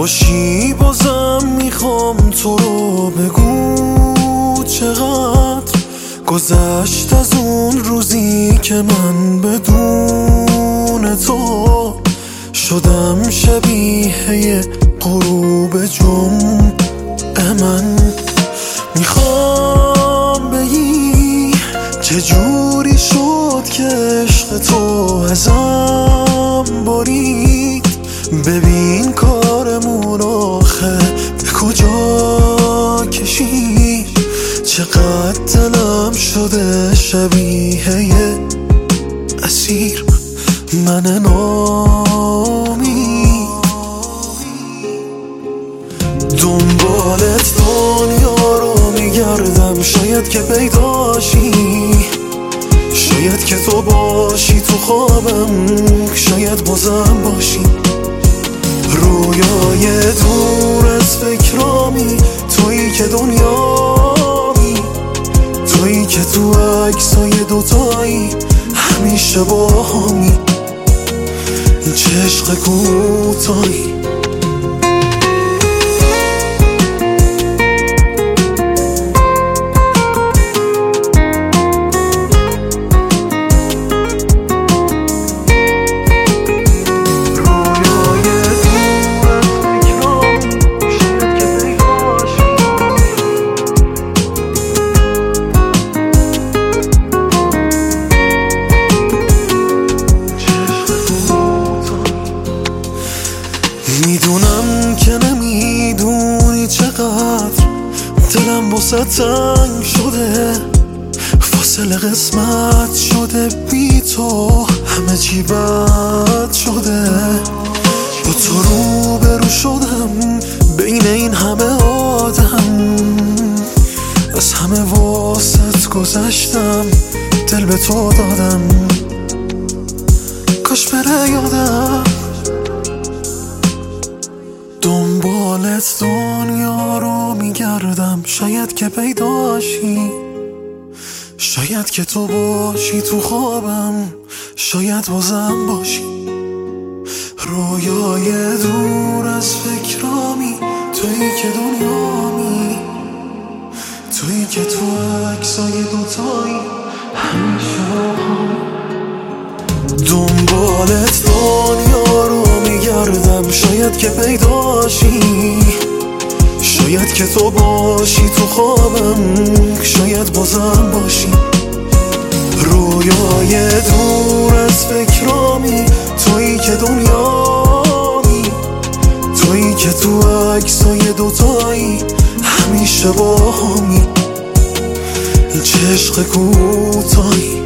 باشی بازم میخوام تو رو بگو چقدر گذشت از اون روزی که من بدون تو شدم شبیه غروب جمعه. من میخوام بگی چجوری شد که عشق تو ازم برید. ببین کارمون آخه به کجا کشید. چقدر دلم شده شبیه اسیر من نامی. دنبالت دنیا رو میگردم شاید که پیداشی، شاید که تو باشی تو خوابم، شاید بازم باشی. رویای دور از فکرامی، تویی که دنیامی، تویی که تو عکسای دوتایی همیشه با همی. این چه عشق کوتاهی. میدونم که نمیدونی چقدر دلم واسه تنگ شده، فاصله قسمت شده بی تو، همه چی بد شده. با تو روبرو شدم بین این همه آدم، از همه واسط گذشتم، دل به تو دادم، کاش بره یادم. دنبالت دنیا رو میگردم شاید که پیداشی، شاید که تو باشی تو خوابم، شاید بازم باشی. رویای دور از فکرامی، تویی که دنیامی، تویی که تو عکسای دوتایی همیشه دنبالت دنیا رو میگردم شاید که پیداشی، شاید که تو باشی تو خوابم، شاید بازم باشی. رویای دور از فکرامی، تویی که دنیامی، تویی که تو عکسای دوتایی همیشه با همی. این چه عشق کوتاهی.